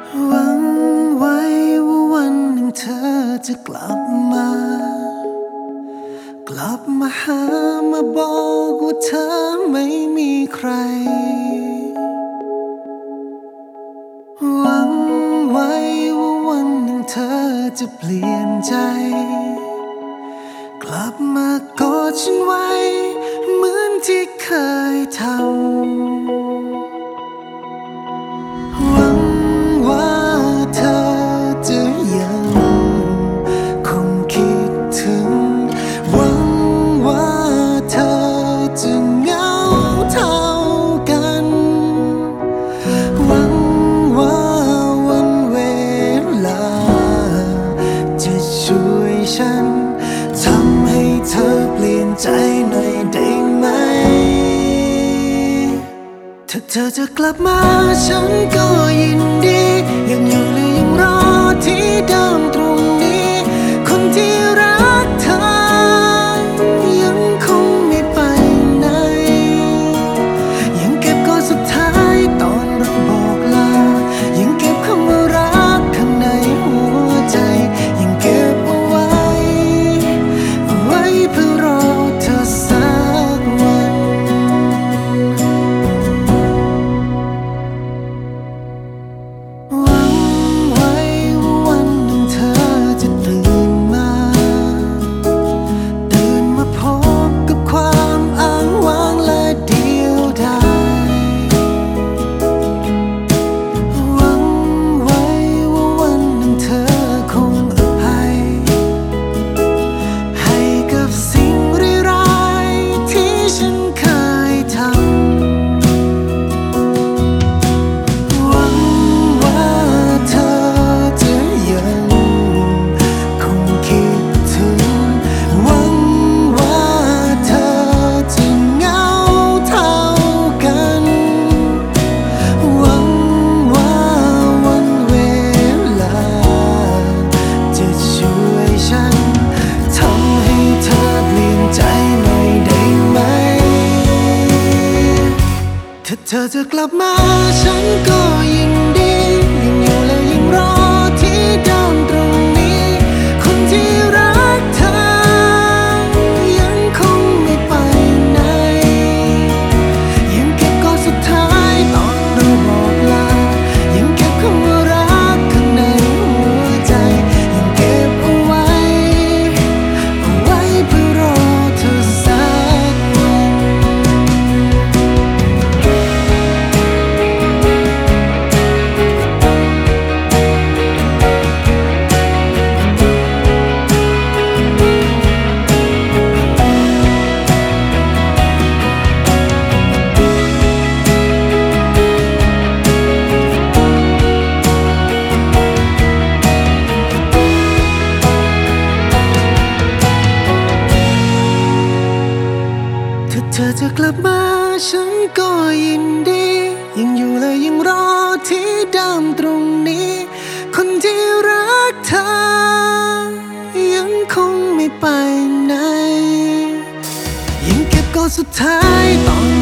หวังไว้ว่าวันหนึ่งเธอจะกลับมา กลับมาหามาบอกว่าเธอไม่มีใคร หวังไว้ว่าวันหนึ่งเธอจะเปลี่ยนใจ กลับมากอดฉันไว้เหมือนที่เคยทำ หวังว่าเธอจะยังคงคิดถึง หวังว่าเธอจะเหงาเท่ากัน หวังว่าวันเวลาจะช่วยฉันทำให้เธอเปลี่ยนใจหน่อยได้ไหม ถ้าเธอจะกลับมาฉันก็ยินดียังอยู่หรือยังรอที่เดิมตรงนี้คนที่รักเธอยังคงไม่ไปไหนยังเก็บกอดสุดท้ายตอนเราบอกลายังเก็บคำว่ารักข้างในหัวใจยังเก็บเอาไว้เพื่อรอเธอสักวันหวังไว้ว่าวันหนึ่งเธอจะตื่นมาพบกับความอ้างว้างและเดียวดายหวังไว้ว่าวันหนึ่งเธอคงอภัยให้กับสิ่งร้ายๆที่ฉันเคยทำ หวังว่าเธอจะยังคงคิดถึง หวังว่าเธอจะเหงาเท่ากัน หวังว่าวันเวลาจะช่วยฉันทำให้เธอเปลี่ยนใจหน่อยได้ไหม ถ้าเธอจะกลับมาฉันก็ยินดียังอยู่และยังรอที่เดิมตรงนี้คนที่รักเธอยังคงไม่ไปไหนยังเก็บกอดสุดท้ายตอนเราบอกลายังเก็บคำว่ารักข้างในหัวใจยังเก็บเอาไว้เพื่อรอเธอสักวัน ถ้าเธอจะกลับมาฉันก็ยินดียังอยู่และยังรอที่เดิมตรงนี้คนที่รักเธอยังคงไม่ไปไหนยังเก็บกอดสุดท้ายตอน